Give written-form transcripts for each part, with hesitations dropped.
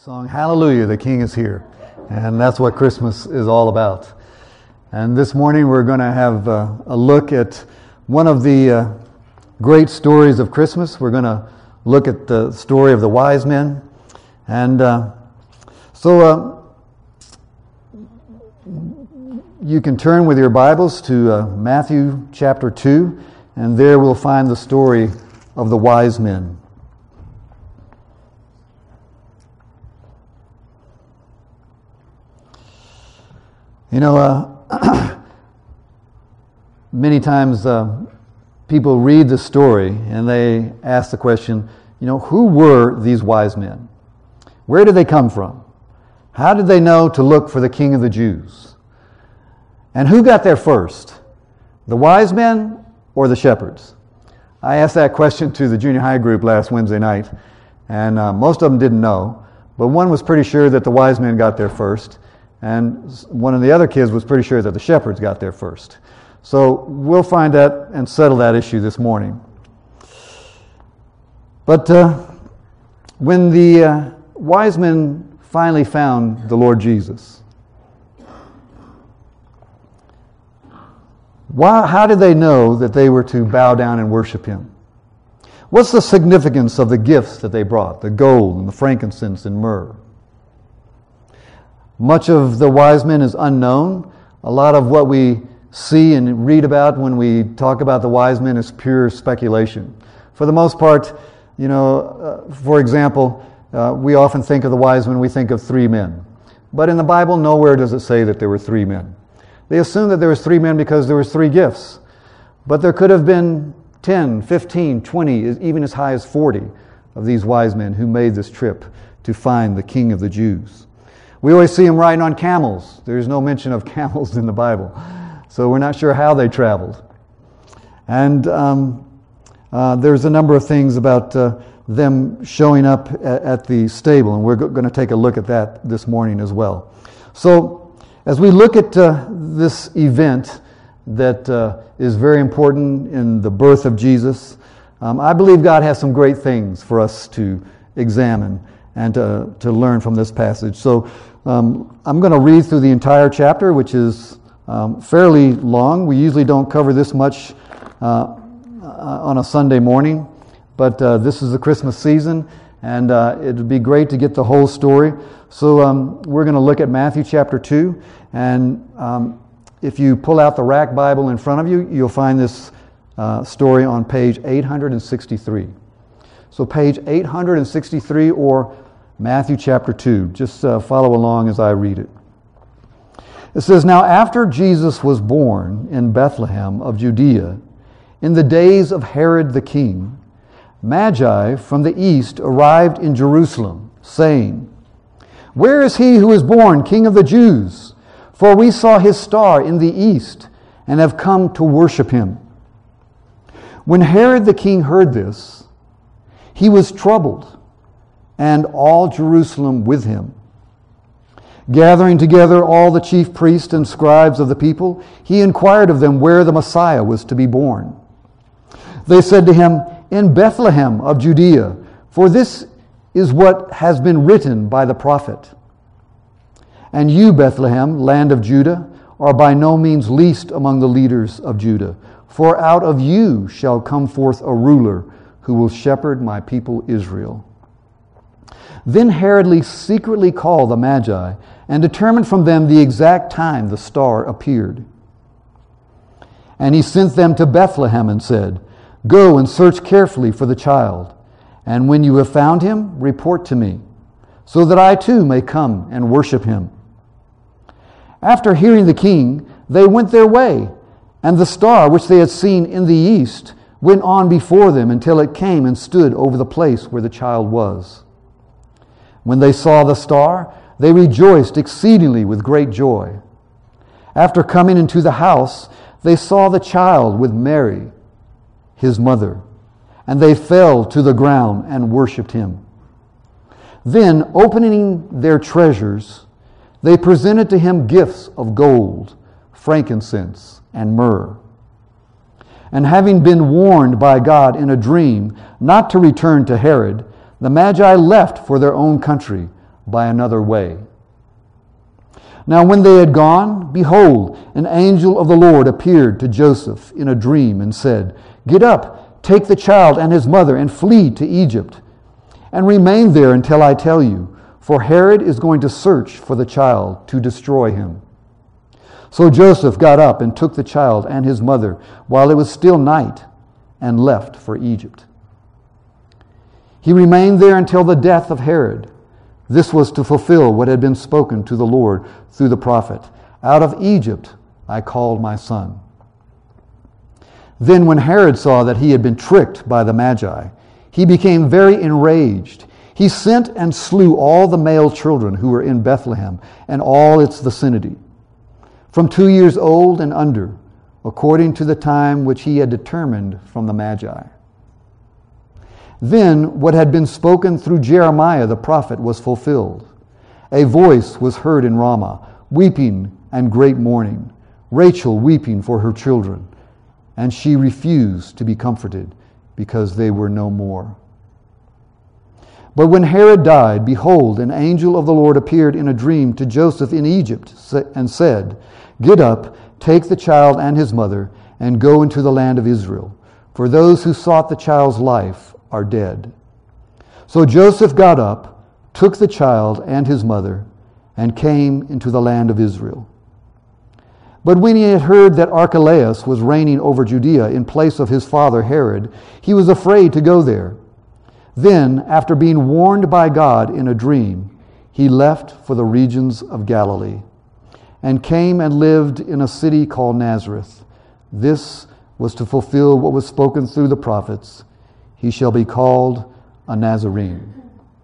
Song Hallelujah, the King is here. And that's what Christmas is all about. And this morning we're going to have a look at one of the great stories of Christmas. We're going to look at the story of the wise men. And so you can turn with your Bibles to Matthew chapter 2, and there we'll find the story of the wise men. You know, many times people read the story and they ask the question, you know, who were these wise men? Where did they come from? How did they know to look for the King of the Jews? And who got there first? The wise men or the shepherds? I asked that question to the junior high group last Wednesday night, and most of them didn't know, but one was pretty sure that the wise men got there first. And one of the other kids was pretty sure that the shepherds got there first. So we'll find that and settle that issue this morning. But when the wise men finally found the Lord Jesus, how did they know that they were to bow down and worship Him? What's the significance of the gifts that they brought, the gold and the frankincense and myrrh? Much of the wise men is unknown. A lot of what we see and read about when we talk about the wise men is pure speculation. For the most part, you know, for example, we often think of the wise men, we think of three men. But in the Bible, nowhere does it say that there were three men. They assume that there was three men because there was three gifts. But there could have been 10, 15, 20, even as high as 40 of these wise men who made this trip to find the King of the Jews. We always see them riding on camels. There's no mention of camels in the Bible. So we're not sure how they traveled. And there's a number of things about them showing up at the stable, and we're going to take a look at that this morning as well. So as we look at this event that is very important in the birth of Jesus, I believe God has some great things for us to examine and to learn from this passage. So I'm going to read through the entire chapter, which is fairly long. We usually don't cover this much on a Sunday morning, but this is the Christmas season, and it would be great to get the whole story. So we're going to look at Matthew chapter 2, and if you pull out the Rack Bible in front of you, you'll find this story on page 863. So page 863, or Matthew chapter 2. Just follow along as I read it. It says, "Now after Jesus was born in Bethlehem of Judea, in the days of Herod the king, Magi from the east arrived in Jerusalem, saying, 'Where is he who is born King of the Jews? For we saw his star in the east and have come to worship him.' When Herod the king heard this, he was troubled, and all Jerusalem with him. Gathering together all the chief priests and scribes of the people, he inquired of them where the Messiah was to be born. They said to him, 'In Bethlehem of Judea, for this is what has been written by the prophet. And you, Bethlehem, land of Judah, are by no means least among the leaders of Judah, for out of you shall come forth a ruler who will shepherd my people Israel.' Then Herod secretly called the Magi and determined from them the exact time the star appeared. And he sent them to Bethlehem and said, 'Go and search carefully for the child, and when you have found him, report to me, so that I too may come and worship him.' After hearing the king, they went their way, and the star which they had seen in the east went on before them until it came and stood over the place where the child was. When they saw the star, they rejoiced exceedingly with great joy. After coming into the house, they saw the child with Mary, his mother, and they fell to the ground and worshipped him. Then, opening their treasures, they presented to him gifts of gold, frankincense, and myrrh. And having been warned by God in a dream not to return to Herod, the Magi left for their own country by another way. Now when they had gone, behold, an angel of the Lord appeared to Joseph in a dream and said, Get up, take the child and his mother, and flee to Egypt, and remain there until I tell you, for Herod is going to search for the child to destroy him. So Joseph got up and took the child and his mother while it was still night, and left for Egypt. He remained there until the death of Herod. This was to fulfill what had been spoken to the Lord through the prophet. Out of Egypt I called my son. Then when Herod saw that he had been tricked by the Magi, he became very enraged. He sent and slew all the male children who were in Bethlehem and all its vicinity, from 2 years old and under, according to the time which he had determined from the Magi. Then what had been spoken through Jeremiah the prophet was fulfilled. A voice was heard in Ramah, weeping and great mourning, Rachel weeping for her children, and she refused to be comforted because they were no more. But when Herod died, behold, an angel of the Lord appeared in a dream to Joseph in Egypt and said, Get up, take the child and his mother, and go into the land of Israel, for those who sought the child's life are dead. So Joseph got up, took the child and his mother, and came into the land of Israel. But when he had heard that Archelaus was reigning over Judea in place of his father Herod, he was afraid to go there. Then, after being warned by God in a dream, he left for the regions of Galilee, and came and lived in a city called Nazareth. This was to fulfill what was spoken through the prophets. He shall be called a Nazarene.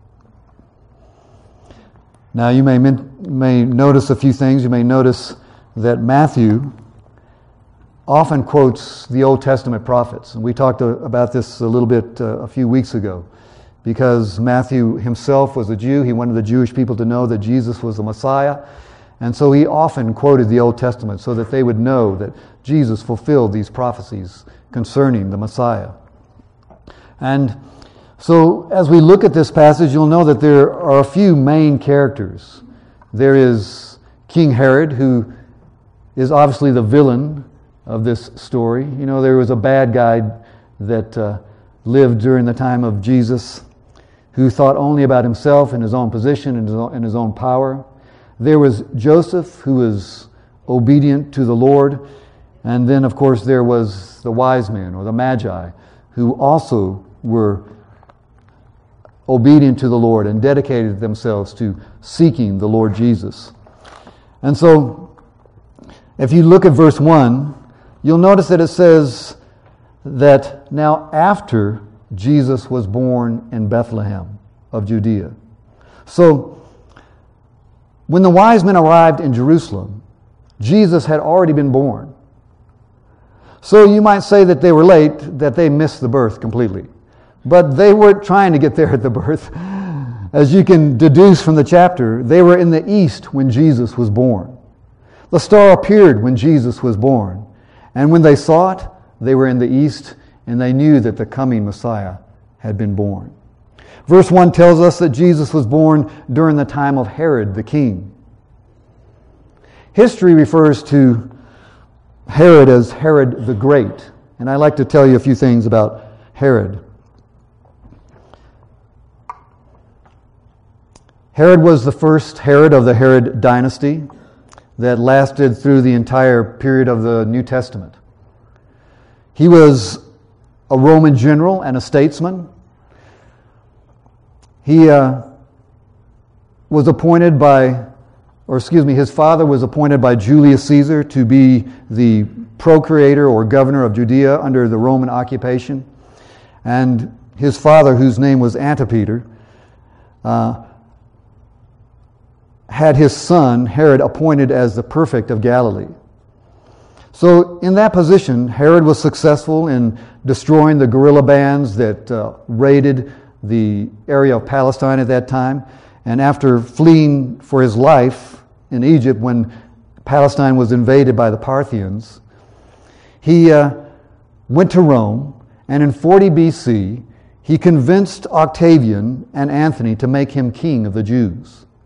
Now you may notice a few things. You may notice that Matthew often quotes the Old Testament prophets. And we talked about this a little bit a few weeks ago, because Matthew himself was a Jew. He wanted the Jewish people to know that Jesus was the Messiah. And so he often quoted the Old Testament so that they would know that Jesus fulfilled these prophecies concerning the Messiah. And so as we look at this passage, you'll know that there are a few main characters. There is King Herod, who is obviously the villain of this story. You know, there was a bad guy that lived during the time of Jesus who thought only about himself and his own position and his own power. There was Joseph, who was obedient to the Lord. And then, of course, there was the wise men, or the Magi, who also were obedient to the Lord and dedicated themselves to seeking the Lord Jesus. And so, if you look at verse 1, you'll notice that it says that now after Jesus was born in Bethlehem of Judea. So, when the wise men arrived in Jerusalem, Jesus had already been born. So you might say that they were late, that they missed the birth completely. But they weren't trying to get there at the birth. As you can deduce from the chapter, they were in the east when Jesus was born. The star appeared when Jesus was born. And when they saw it, they were in the east, and they knew that the coming Messiah had been born. Verse 1 tells us that Jesus was born during the time of Herod the king. History refers to Herod as Herod the Great. And I'd like to tell you a few things about Herod. Herod was the first Herod of the Herod dynasty that lasted through the entire period of the New Testament. He was a Roman general and a statesman. He was appointed his father was appointed by Julius Caesar to be the procurator or governor of Judea under the Roman occupation. And his father, whose name was Antipater, had his son, Herod, appointed as the prefect of Galilee. So in that position, Herod was successful in destroying the guerrilla bands that raided the area of Palestine at that time. And after fleeing for his life in Egypt when Palestine was invaded by the Parthians, he went to Rome, and in 40 BC, he convinced Octavian and Anthony to make him king of the Jews.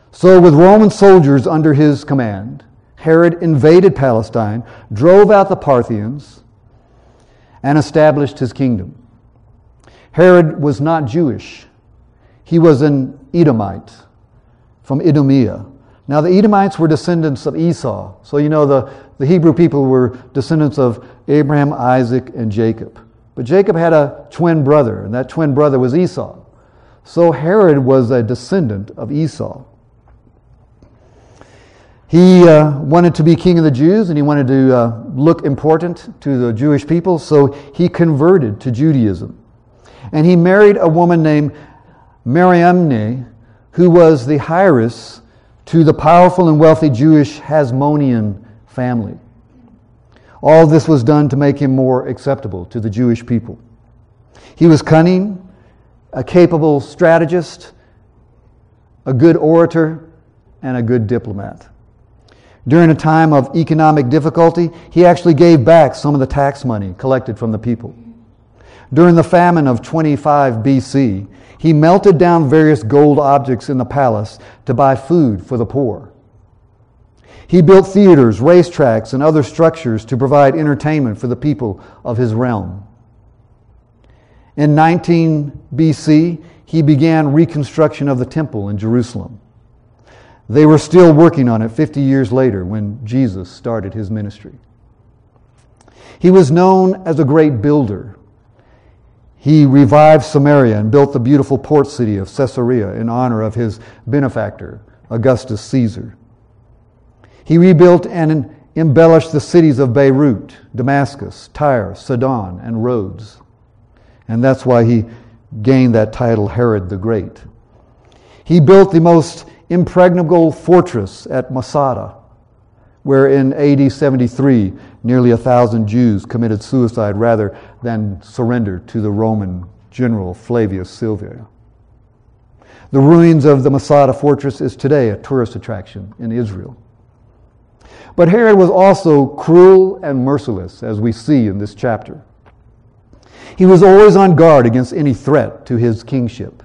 So with Roman soldiers under his command, Herod invaded Palestine, drove out the Parthians, and established his kingdom. Herod was not Jewish. He was an Edomite from Idumea. Now the Edomites were descendants of Esau. So you know the Hebrew people were descendants of Abraham, Isaac, and Jacob. But Jacob had a twin brother, and that twin brother was Esau. So Herod was a descendant of Esau. He wanted to be king of the Jews, and he wanted to look important to the Jewish people, so he converted to Judaism. And he married a woman named Mariamne, who was the heiress to the powerful and wealthy Jewish Hasmonean family. All this was done to make him more acceptable to the Jewish people. He was cunning, a capable strategist, a good orator, and a good diplomat. During a time of economic difficulty, he actually gave back some of the tax money collected from the people. During the famine of 25 BC, he melted down various gold objects in the palace to buy food for the poor. He built theaters, racetracks, and other structures to provide entertainment for the people of his realm. In 19 BC, he began reconstruction of the temple in Jerusalem. They were still working on it 50 years later when Jesus started his ministry. He was known as a great builder. He revived Samaria and built the beautiful port city of Caesarea in honor of his benefactor, Augustus Caesar. He rebuilt and embellished the cities of Beirut, Damascus, Tyre, Sidon, and Rhodes. And that's why he gained that title, Herod the Great. He built the most impregnable fortress at Masada, where in AD 73, nearly 1,000 Jews committed suicide rather than surrender to the Roman general Flavius Silvia. The ruins of the Masada fortress is today a tourist attraction in Israel. But Herod was also cruel and merciless, as we see in this chapter. He was always on guard against any threat to his kingship.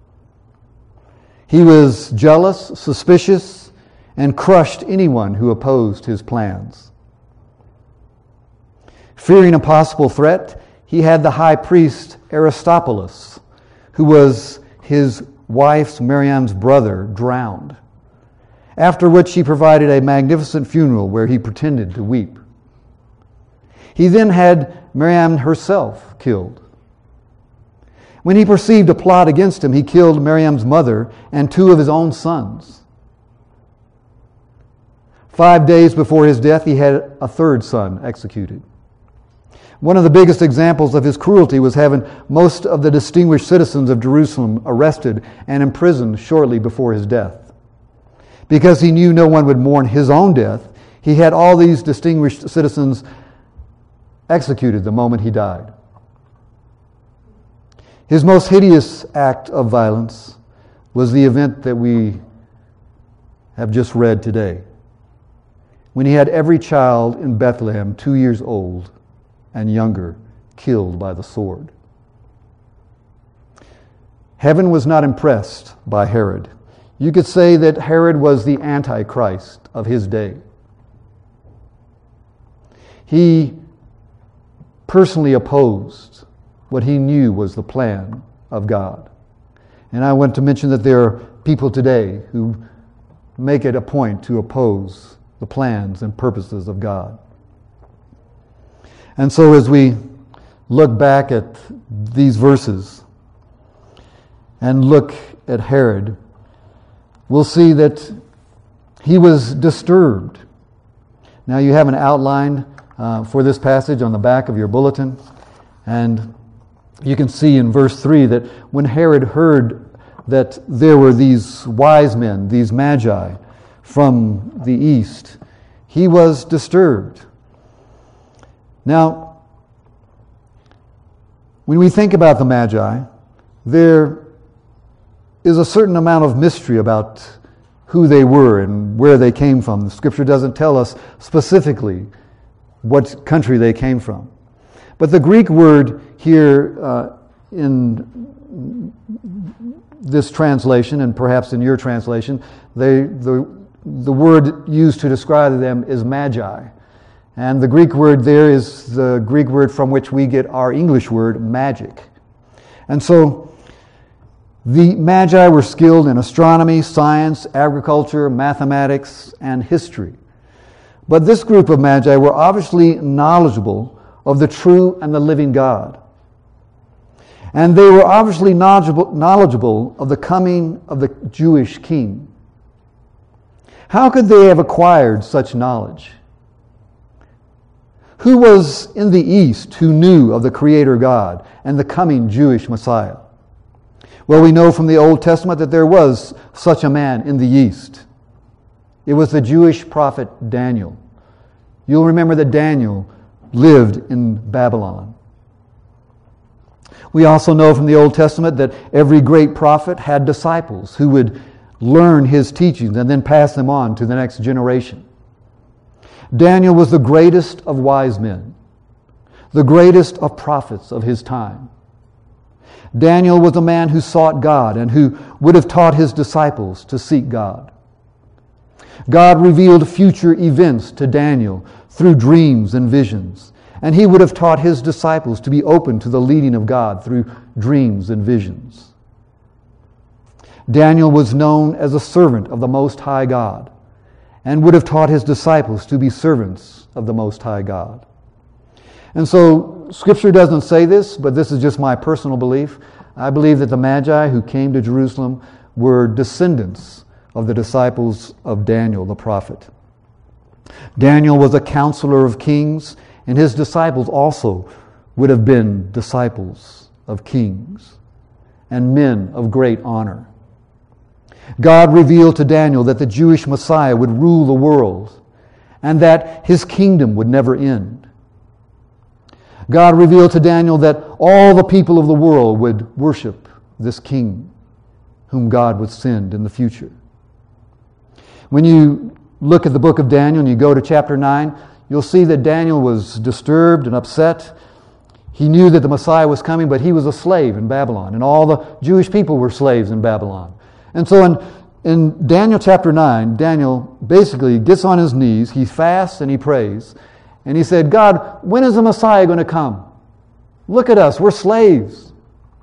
He was jealous, suspicious, and crushed anyone who opposed his plans. Fearing a possible threat, he had the high priest Aristobulus, who was his wife's Miriam's brother, drowned, after which he provided a magnificent funeral where he pretended to weep. He then had Miriam herself killed. When he perceived a plot against him, he killed Miriam's mother and 2 of his own sons. 5 days before his death, he had a 3rd son executed. One of the biggest examples of his cruelty was having most of the distinguished citizens of Jerusalem arrested and imprisoned shortly before his death. Because he knew no one would mourn his own death, he had all these distinguished citizens executed the moment he died. His most hideous act of violence was the event that we have just read today, when he had every child in Bethlehem 2 years old and younger killed by the sword. Heaven was not impressed by Herod. You could say that Herod was the Antichrist of his day. He personally opposed what he knew was the plan of God. And I want to mention that there are people today who make it a point to oppose the plans and purposes of God. And so as we look back at these verses and look at Herod, we'll see that he was disturbed. Now you have an outline for this passage on the back of your bulletin, and you can see in verse 3 that when Herod heard that there were these wise men, these magi from the east, he was disturbed. Now, when we think about the magi, there is a certain amount of mystery about who they were and where they came from. The Scripture doesn't tell us specifically what country they came from. But the Greek word here in this translation, and perhaps in your translation, the word used to describe them is magi. And the Greek word there is the Greek word from which we get our English word magic. And so the magi were skilled in astronomy, science, agriculture, mathematics, and history. But this group of magi were obviously knowledgeable of the true and the living God. And they were obviously knowledgeable of the coming of the Jewish king. How could they have acquired such knowledge? Who was in the East who knew of the Creator God and the coming Jewish Messiah? Well, we know from the Old Testament that there was such a man in the East. It was the Jewish prophet Daniel. You'll remember that Daniel lived in Babylon. We also know from the Old Testament that every great prophet had disciples who would learn his teachings and then pass them on to the next generation. Daniel was the greatest of wise men, the greatest of prophets of his time. Daniel was a man who sought God and who would have taught his disciples to seek God. God revealed future events to Daniel through dreams and visions, and he would have taught his disciples to be open to the leading of God through dreams and visions. Daniel was known as a servant of the Most High God, and would have taught his disciples to be servants of the Most High God. And so, Scripture doesn't say this, but this is just my personal belief. I believe that the Magi who came to Jerusalem were descendants of the disciples of Daniel the prophet. Daniel was a counselor of kings, and his disciples also would have been disciples of kings and men of great honor. God revealed to Daniel that the Jewish Messiah would rule the world and that his kingdom would never end. God revealed to Daniel that all the people of the world would worship this king whom God would send in the future. When you look at the book of Daniel and you go to chapter 9, you'll see that Daniel was disturbed and upset. He knew that the Messiah was coming, but he was a slave in Babylon, and all the Jewish people were slaves in Babylon. And so in Daniel chapter 9, Daniel basically gets on his knees, he fasts and he prays, and he said, God, when is the Messiah going to come? Look at us, we're slaves.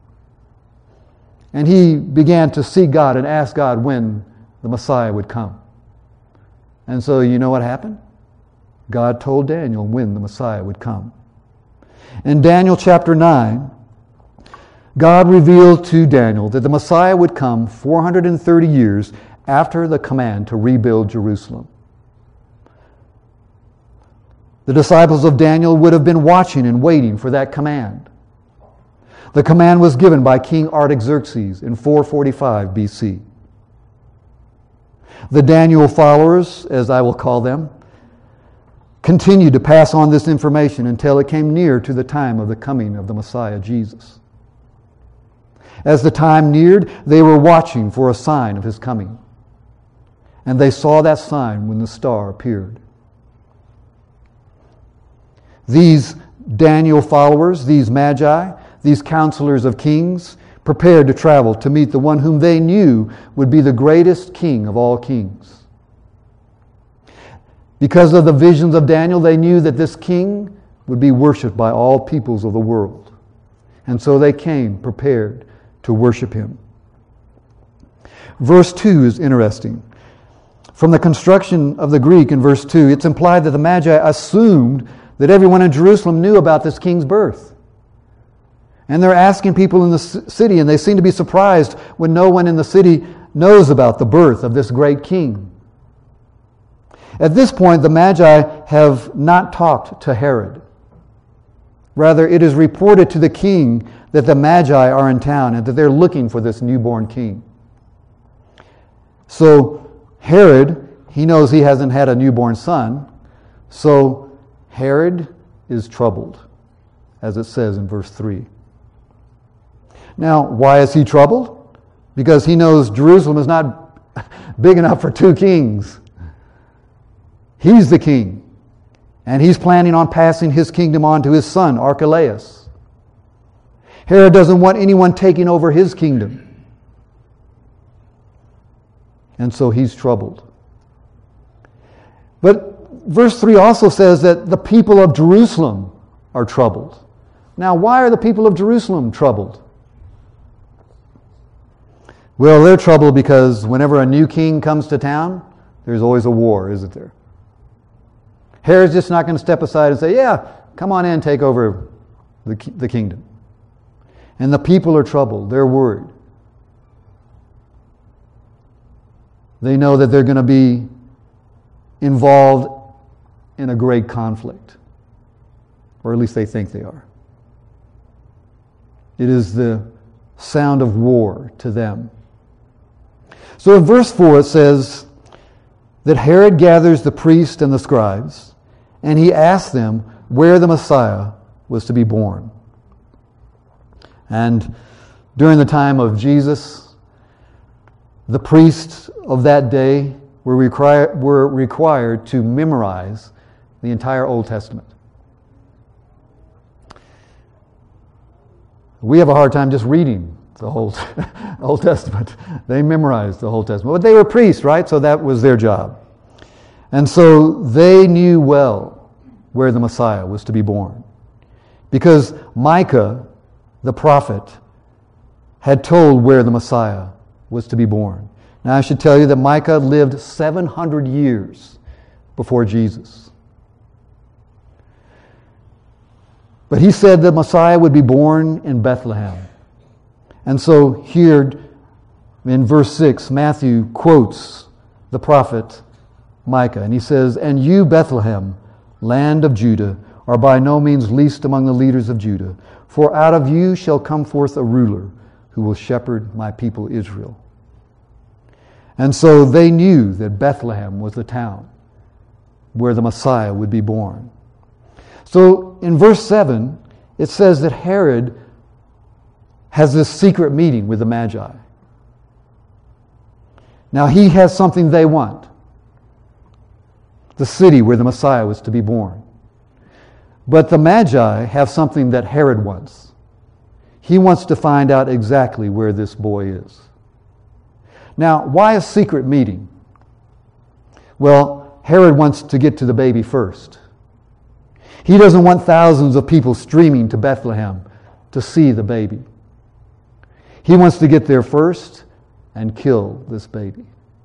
And he began to seek God and ask God when the Messiah would come. And so you know what happened? God told Daniel when the Messiah would come. In Daniel chapter 9, God revealed to Daniel that the Messiah would come 430 years after the command to rebuild Jerusalem. The disciples of Daniel would have been watching and waiting for that command. The command was given by King Artaxerxes in 445 BC. The Daniel followers, as I will call them, continued to pass on this information until it came near to the time of the coming of the Messiah, Jesus. As the time neared, they were watching for a sign of his coming. And they saw that sign when the star appeared. These Daniel followers, these magi, these counselors of kings, prepared to travel to meet the one whom they knew would be the greatest king of all kings. Because of the visions of Daniel, they knew that this king would be worshipped by all peoples of the world. And so they came prepared to worship him. Verse 2 is interesting. From the construction of the Greek in verse 2, it's implied that the Magi assumed that everyone in Jerusalem knew about this king's birth. And they're asking people in the city, and they seem to be surprised when no one in the city knows about the birth of this great king. At this point, the Magi have not talked to Herod. Rather, it is reported to the king that the Magi are in town and that they're looking for this newborn king. So Herod, he knows he hasn't had a newborn son, so Herod is troubled, as it says in verse 3. Now, why is he troubled? Because he knows Jerusalem is not big enough for two kings. He's the king, and he's planning on passing his kingdom on to his son, Archelaus. Herod doesn't want anyone taking over his kingdom. And so he's troubled. But verse 3 also says that the people of Jerusalem are troubled. Now, why are the people of Jerusalem troubled? Well, they're troubled because whenever a new king comes to town, there's always a war, isn't there? Herod's just not going to step aside and say, yeah, come on in, take over the kingdom. And the people are troubled. They're worried. They know that they're going to be involved in a great conflict. Or at least they think they are. It is the sound of war to them. So in verse 4 it says that Herod gathers the priests and the scribes, and he asks them where the Messiah was to be born. And during the time of Jesus, the priests of that day were required to memorize the entire Old Testament. We have a hard time just reading the whole Old Testament. They memorized the whole Testament. But they were priests, right? So that was their job. And so they knew well where the Messiah was to be born. Because Micah, the prophet, had told where the Messiah was to be born. Now I should tell you that Micah lived 700 years before Jesus. But he said the Messiah would be born in Bethlehem. And so here in verse 6, Matthew quotes the prophet Micah. And he says, "And you, Bethlehem, land of Judah, are by no means least among the leaders of Judah. For out of you shall come forth a ruler who will shepherd my people Israel." And so they knew that Bethlehem was the town where the Messiah would be born. So in verse 7, it says that Herod has this secret meeting with the Magi. Now he has something they want. The city where the Messiah was to be born. But the Magi have something that Herod wants. He wants to find out exactly where this boy is. Now, why a secret meeting? Well, Herod wants to get to the baby first. He doesn't want thousands of people streaming to Bethlehem to see the baby. He wants to get there first and kill this baby.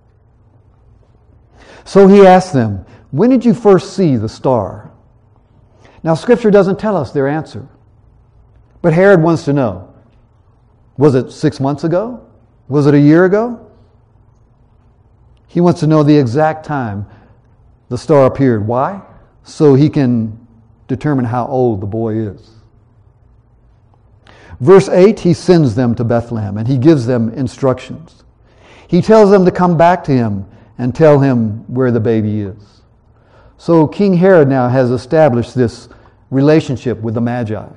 So he asked them, "When did you first see the star?" Now, Scripture doesn't tell us their answer. But Herod wants to know. Was it 6 months ago? Was it a year ago? He wants to know the exact time the star appeared. Why? So he can determine how old the boy is. Verse 8, he sends them to Bethlehem and he gives them instructions. He tells them to come back to him and tell him where the baby is. So King Herod now has established this relationship with the Magi.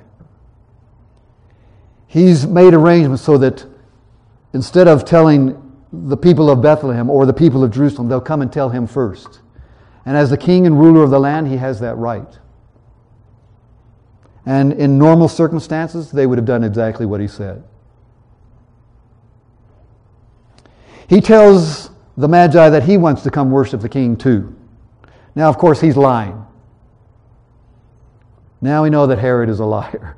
He's made arrangements so that instead of telling the people of Bethlehem or the people of Jerusalem, they'll come and tell him first. And as the king and ruler of the land, he has that right. And in normal circumstances, they would have done exactly what he said. He tells the Magi that he wants to come worship the king too. Now, of course, he's lying. Now we know that Herod is a liar.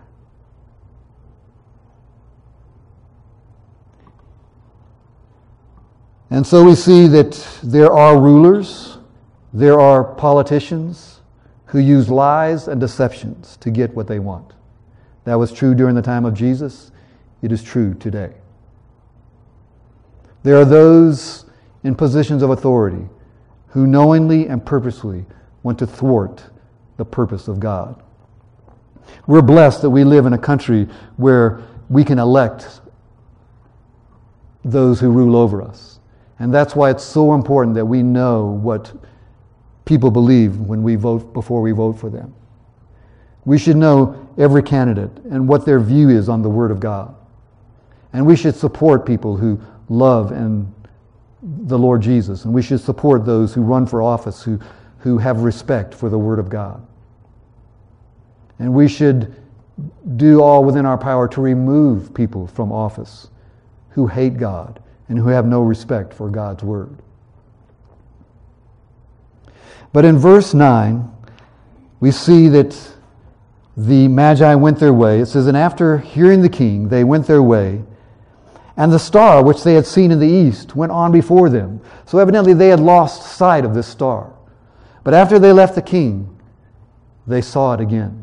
And so we see that there are rulers, there are politicians who use lies and deceptions to get what they want. That was true during the time of Jesus. It is true today. There are those in positions of authority who knowingly and purposely want to thwart the purpose of God. We're blessed that we live in a country where we can elect those who rule over us. And that's why it's so important that we know what people believe when we vote, before we vote for them. We should know every candidate and what their view is on the Word of God. And we should support people who love and the Lord Jesus. And we should support those who run for office who have respect for the Word of God. And we should do all within our power to remove people from office who hate God and who have no respect for God's word. But in verse 9, we see that the Magi went their way. It says, and after hearing the king, they went their way, and the star which they had seen in the east went on before them. So evidently they had lost sight of this star. But after they left the king, they saw it again.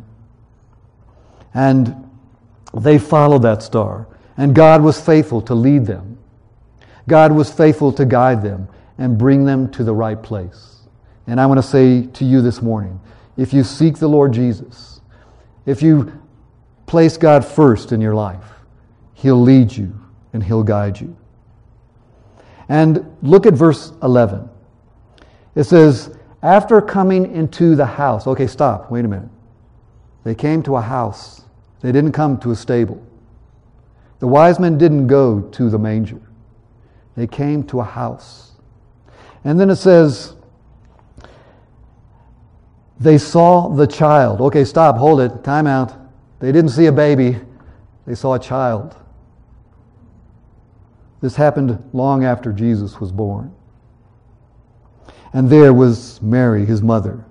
And they followed that star. And God was faithful to lead them. God was faithful to guide them and bring them to the right place. And I want to say to you this morning, if you seek the Lord Jesus, if you place God first in your life, He'll lead you and He'll guide you. And look at verse 11. It says, after coming into the house. Okay, stop. Wait a minute. They came to a house. They didn't come to a stable. The wise men didn't go to the manger. They came to a house. And then it says, they saw the child. Okay, stop. Hold it. Time out. They didn't see a baby. They saw a child. This happened long after Jesus was born. And there was Mary, his mother.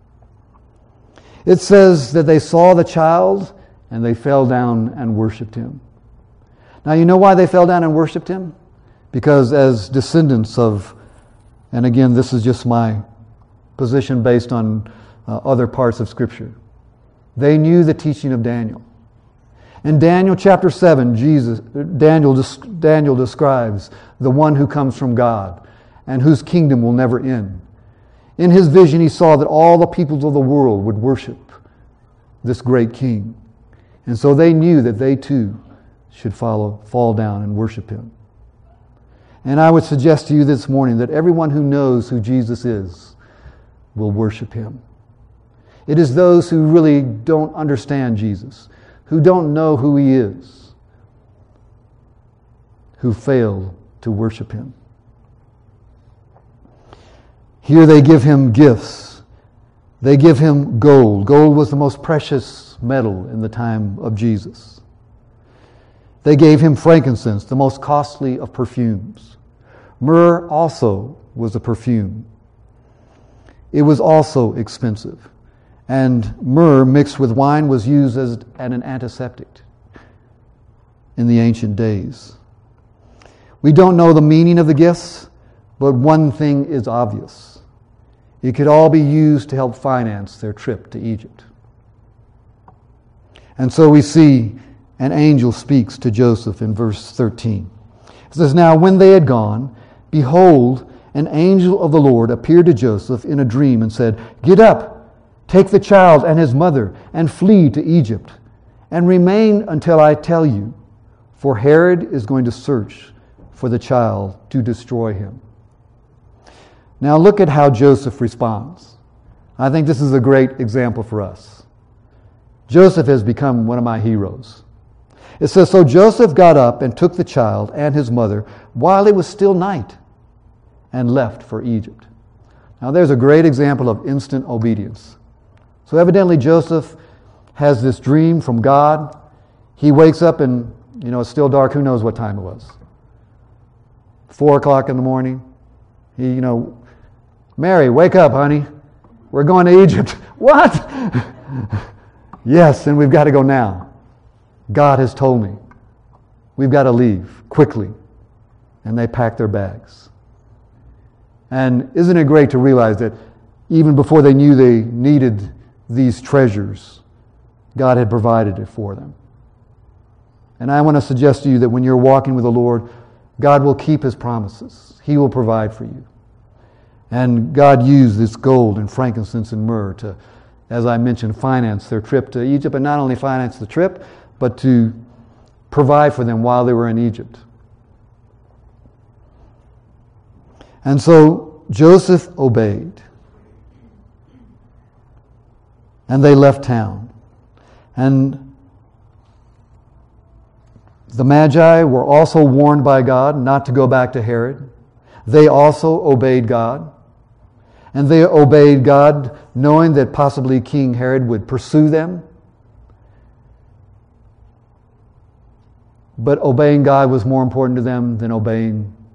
It says that they saw the child and they fell down and worshipped him. Now, you know why they fell down and worshipped him? Because as descendants of, and again, this is just my position based on other parts of Scripture, they knew the teaching of Daniel. In Daniel chapter 7, Daniel describes the one who comes from God and whose kingdom will never end. In his vision, he saw that all the peoples of the world would worship this great king. And so they knew that they too should fall down and worship him. And I would suggest to you this morning that everyone who knows who Jesus is will worship him. It is those who really don't understand Jesus, who don't know who he is, who fail to worship him. Here they give him gifts. They give him gold. Gold was the most precious metal in the time of Jesus. They gave him frankincense, the most costly of perfumes. Myrrh also was a perfume. It was also expensive. And myrrh mixed with wine was used as an antiseptic in the ancient days. We don't know the meaning of the gifts, but one thing is obvious. It could all be used to help finance their trip to Egypt. And so we see an angel speaks to Joseph in verse 13. It says, now when they had gone, behold, an angel of the Lord appeared to Joseph in a dream and said, get up, take the child and his mother, and flee to Egypt, and remain until I tell you, for Herod is going to search for the child to destroy him. Now look at how Joseph responds. I think this is a great example for us. Joseph has become one of my heroes. It says, so Joseph got up and took the child and his mother while it was still night and left for Egypt. Now there's a great example of instant obedience. So evidently Joseph has this dream from God. He wakes up and, it's still dark. Who knows what time it was? 4 o'clock in the morning. Mary, wake up, honey. We're going to Egypt. What? Yes, and we've got to go now. God has told me. We've got to leave quickly. And they pack their bags. And isn't it great to realize that even before they knew they needed these treasures, God had provided it for them. And I want to suggest to you that when you're walking with the Lord, God will keep his promises. He will provide for you. And God used this gold and frankincense and myrrh to, as I mentioned, finance their trip to Egypt, and not only finance the trip, but to provide for them while they were in Egypt. And so Joseph obeyed. And they left town. And the Magi were also warned by God not to go back to Herod. They also obeyed God. And they obeyed God knowing that possibly King Herod would pursue them. But obeying God was more important to them than obeying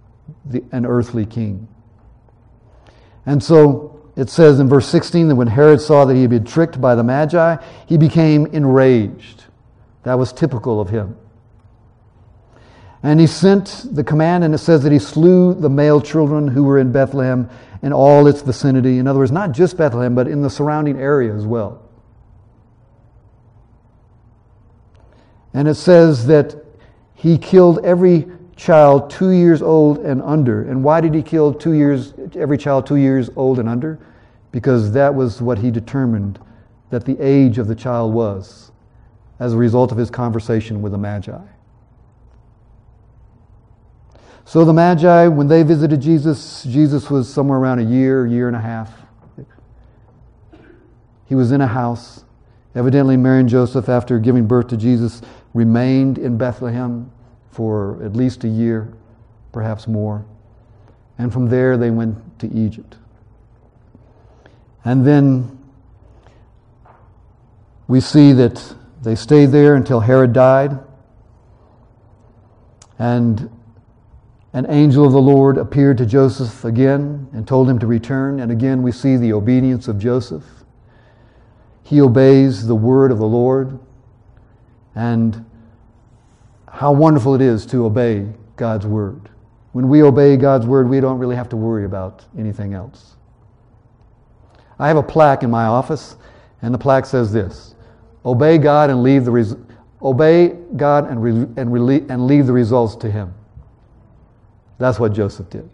an earthly king. And so it says in verse 16 that when Herod saw that he had been tricked by the Magi, he became enraged. That was typical of him. And he sent the command, and it says that he slew the male children who were in Bethlehem and all its vicinity. In other words, not just Bethlehem, but in the surrounding area as well. And it says that he killed every child 2 years old and under. And why did he kill every child 2 years old and under? Because that was what he determined that the age of the child was as a result of his conversation with the Magi. So the Magi, when they visited Jesus, Jesus was somewhere around a year and a half. He was in a house. Evidently, Mary and Joseph, after giving birth to Jesus, remained in Bethlehem for at least a year, perhaps more. And from there, they went to Egypt. And then we see that they stayed there until Herod died. And an angel of the Lord appeared to Joseph again and told him to return. And again, we see the obedience of Joseph. He obeys the word of the Lord. And how wonderful it is to obey God's word. When we obey God's word, we don't really have to worry about anything else. I have a plaque in my office, and the plaque says this: "Obey God and leave the leave the results to Him." That's what Joseph did.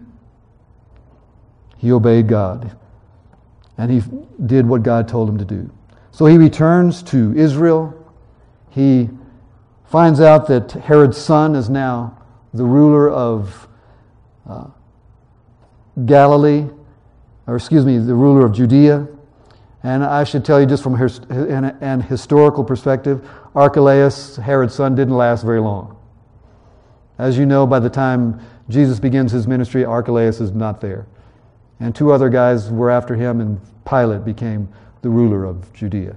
He obeyed God, and he did what God told him to do. So he returns to Israel. He finds out that Herod's son is now the ruler of the ruler of Judea. And I should tell you, just from an historical perspective, Archelaus, Herod's son, didn't last very long. As you know, by the time Jesus begins his ministry, Archelaus is not there. And two other guys were after him, and Pilate became the ruler of Judea.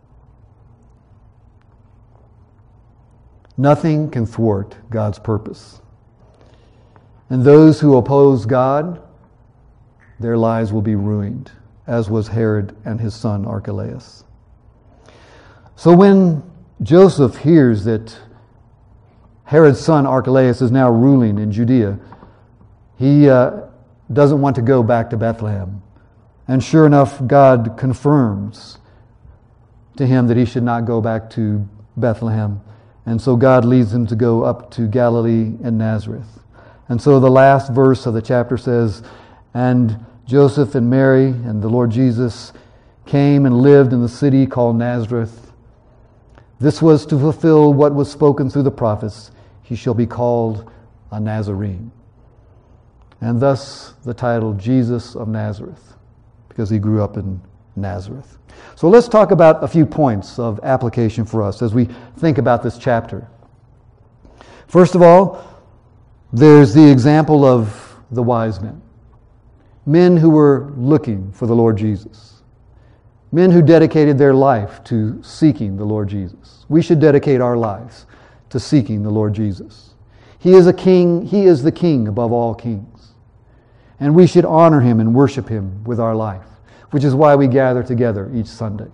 Nothing can thwart God's purpose. And those who oppose God, their lives will be ruined, as was Herod and his son Archelaus. So when Joseph hears that Herod's son Archelaus is now ruling in Judea, he doesn't want to go back to Bethlehem. And sure enough, God confirms to him that he should not go back to Bethlehem. And so God leads him to go up to Galilee and Nazareth. And so the last verse of the chapter says, "And Joseph and Mary and the Lord Jesus came and lived in the city called Nazareth. This was to fulfill what was spoken through the prophets. He shall be called a Nazarene." And thus the title Jesus of Nazareth, because he grew up in Nazareth. So let's talk about a few points of application for us as we think about this chapter. First of all, there's the example of the wise men. Men who were looking for the Lord Jesus. Men who dedicated their life to seeking the Lord Jesus. We should dedicate our lives to seeking the Lord Jesus. He is a king. He is the king above all kings. And we should honor him and worship him with our life, which is why we gather together each Sunday.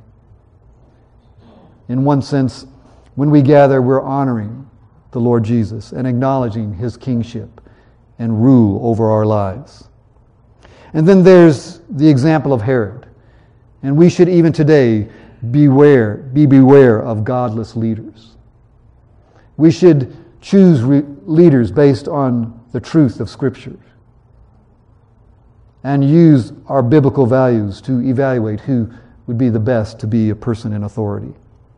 In one sense, when we gather, we're honoring the Lord Jesus and acknowledging his kingship and rule over our lives. And then there's the example of Herod. And we should even today be beware of godless leaders. We should choose leaders based on the truth of Scripture and use our biblical values to evaluate who would be the best to be a person in authority.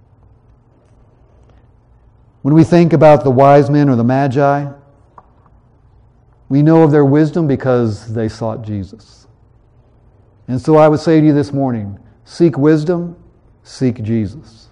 When we think about the wise men or the Magi, we know of their wisdom because they sought Jesus. And so I would say to you this morning, seek wisdom, seek Jesus.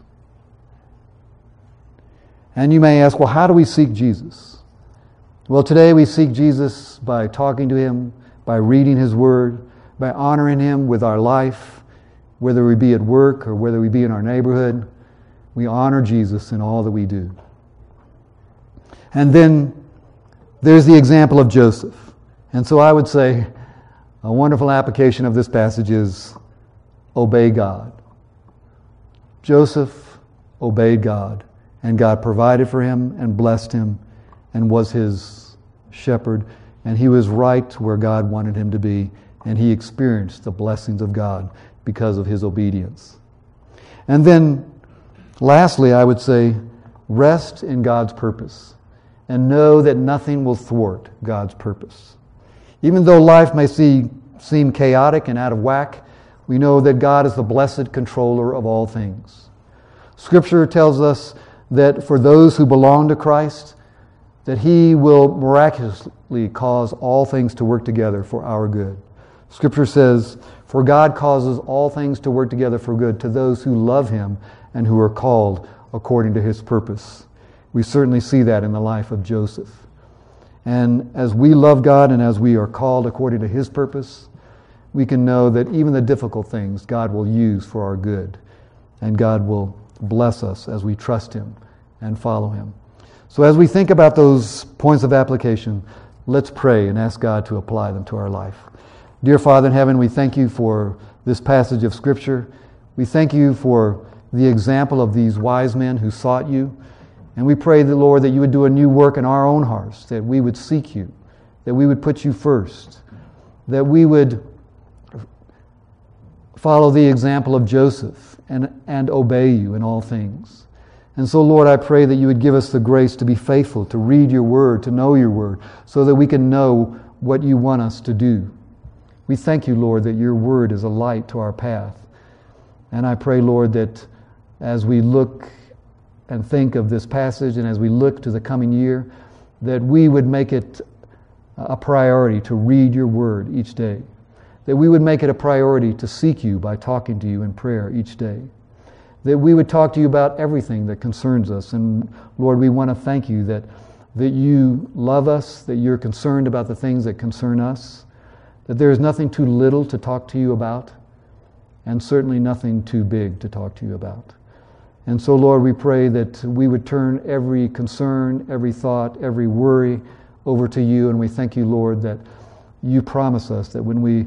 And you may ask, well, how do we seek Jesus? Well, today we seek Jesus by talking to him, by reading his word, by honoring him with our life, whether we be at work or whether we be in our neighborhood. We honor Jesus in all that we do. And then there's the example of Joseph. And so I would say a wonderful application of this passage is obey God. Joseph obeyed God, and God provided for him and blessed him and was his shepherd, and he was right where God wanted him to be, and he experienced the blessings of God because of his obedience. And then, lastly, I would say, rest in God's purpose and know that nothing will thwart God's purpose. Even though life may seem chaotic and out of whack, we know that God is the blessed controller of all things. Scripture tells us that for those who belong to Christ, that He will miraculously cause all things to work together for our good. Scripture says, "For God causes all things to work together for good to those who love Him and who are called according to His purpose." We certainly see that in the life of Joseph. And as we love God and as we are called according to His purpose, we can know that even the difficult things God will use for our good. And God will bless us as we trust Him and follow Him. So as we think about those points of application, let's pray and ask God to apply them to our life. Dear Father in heaven, we thank You for this passage of Scripture. We thank You for the example of these wise men who sought You. And we pray, the Lord, that You would do a new work in our own hearts, that we would seek You, that we would put You first, that we would follow the example of Joseph and obey You in all things. And so, Lord, I pray that You would give us the grace to be faithful, to read Your Word, to know Your Word, so that we can know what You want us to do. We thank You, Lord, that Your Word is a light to our path. And I pray, Lord, that as we look and think of this passage and as we look to the coming year, that we would make it a priority to read Your Word each day. That we would make it a priority to seek You by talking to You in prayer each day. That we would talk to You about everything that concerns us. And Lord, we want to thank You that You love us, that You're concerned about the things that concern us, that there is nothing too little to talk to You about, and certainly nothing too big to talk to You about. And so, Lord, we pray that we would turn every concern, every thought, every worry over to You, and we thank You, Lord, that You promise us that when we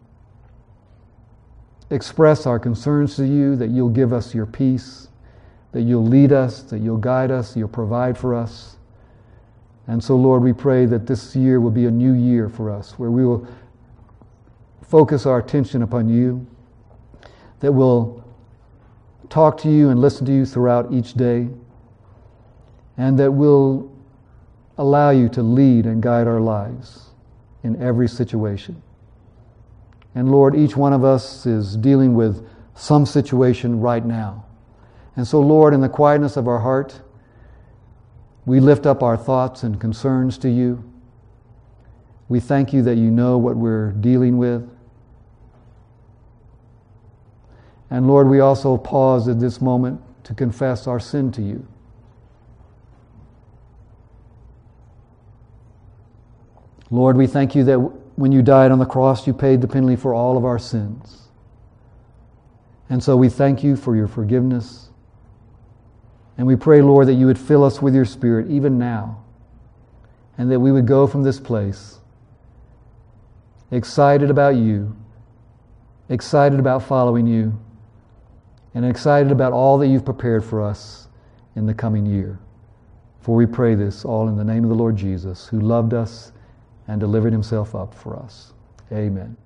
express our concerns to You, that You'll give us Your peace, that You'll lead us, that You'll guide us, You'll provide for us. And so, Lord, we pray that this year will be a new year for us, where we will focus our attention upon You, that we'll talk to You and listen to You throughout each day, and that we'll allow You to lead and guide our lives in every situation. And Lord, each one of us is dealing with some situation right now. And so, Lord, in the quietness of our heart, we lift up our thoughts and concerns to You. We thank You that You know what we're dealing with. And Lord, we also pause at this moment to confess our sin to You. Lord, we thank You that when You died on the cross, You paid the penalty for all of our sins. And so we thank You for Your forgiveness. And we pray, Lord, that You would fill us with Your Spirit even now, and that we would go from this place excited about You, excited about following You, and excited about all that You've prepared for us in the coming year. For we pray this all in the name of the Lord Jesus, who loved us and delivered Himself up for us. Amen.